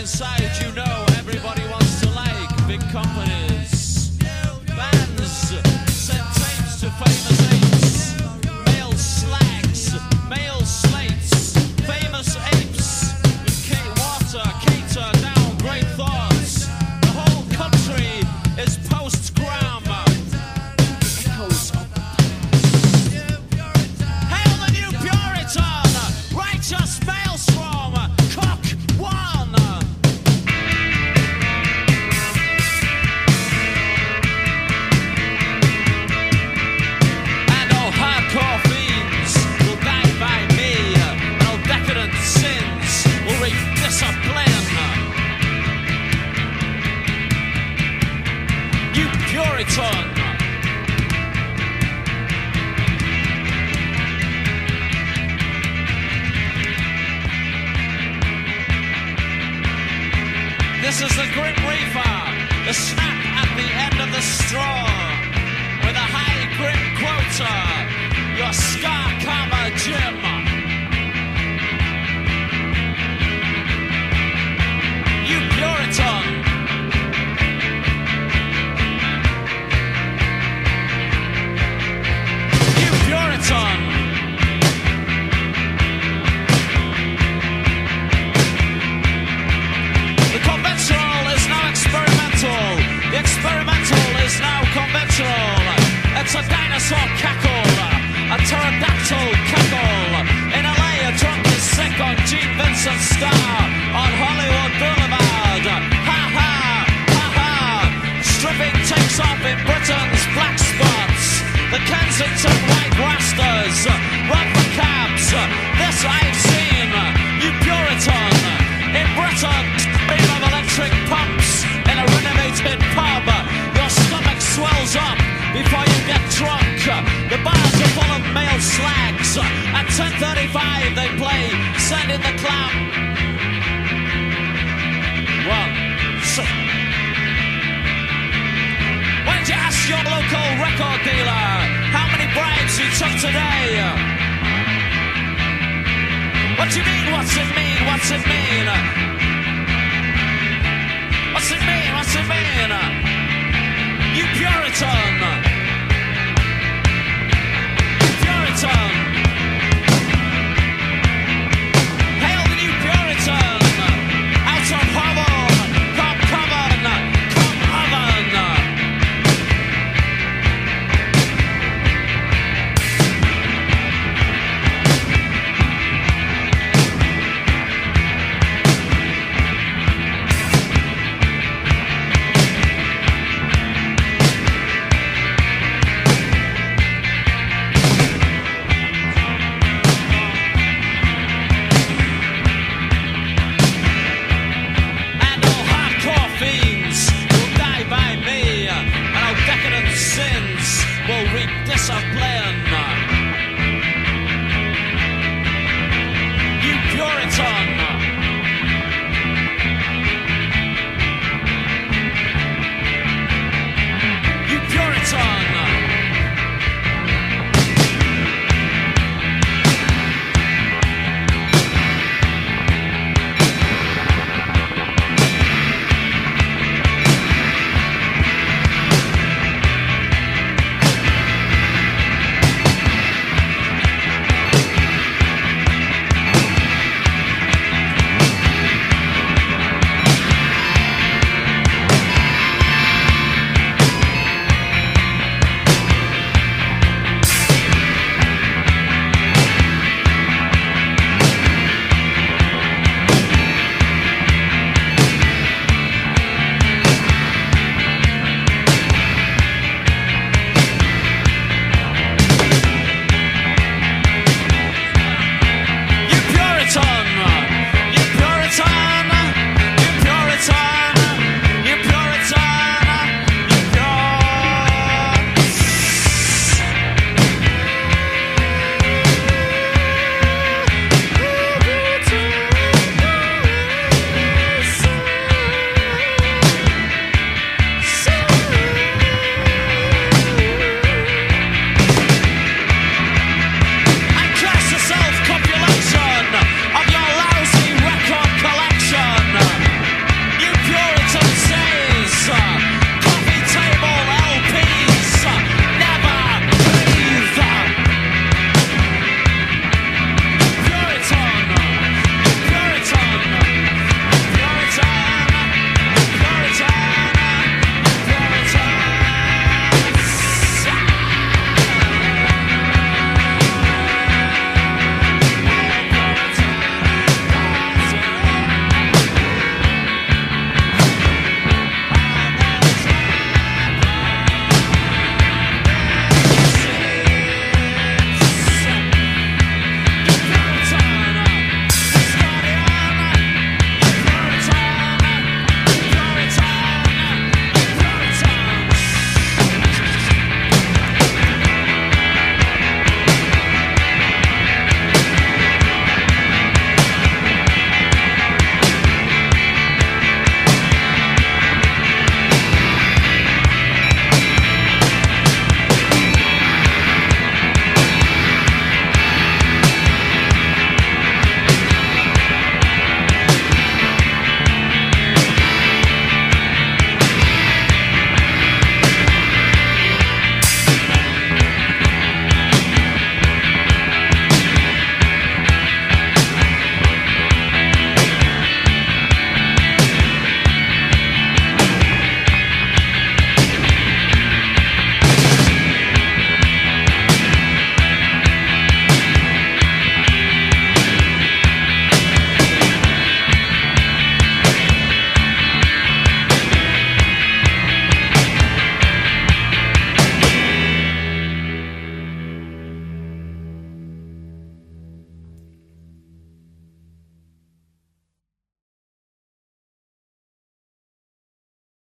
inside, you know everybody wants to like big companies. Bands send tapes to famous apes, male slags, male slates, famous apes with K-Water, cater down great thoughts. The whole country is post-gram. Echoes of the past. Hail the new Puritan, righteous maelstrom, cock one. And all hardcore fiends will die by me, and all decadent sins will reap discipline. You Puritan. This is the Grim Reaper, the snap at the end of the straw, with a high grim quota, your Scar Karma Jim. You Puritan. You Puritan. The conventional is now experimental. The experimental is now conventional. It's a dinosaur cackle, a pterodactyl cackle. In LA, a drunk is sick on Gene Vincent's star on Hollywood Boulevard. Ha ha, ha ha. Stripping takes off in Britain's black spots. The Kensington white rastas run for cabs. This I've seen, you Puritan. In Britain, beam of electric pumps in a renovated pub. Your stomach swells up before you get drunk. The bars are full of male slags. At 10:35 they play Send in the Clown. One, so. Why don't you ask your local record dealer how many bribes he took today? What do you mean, what's it mean, what's it mean? What's it mean, what's it mean? You Puritan.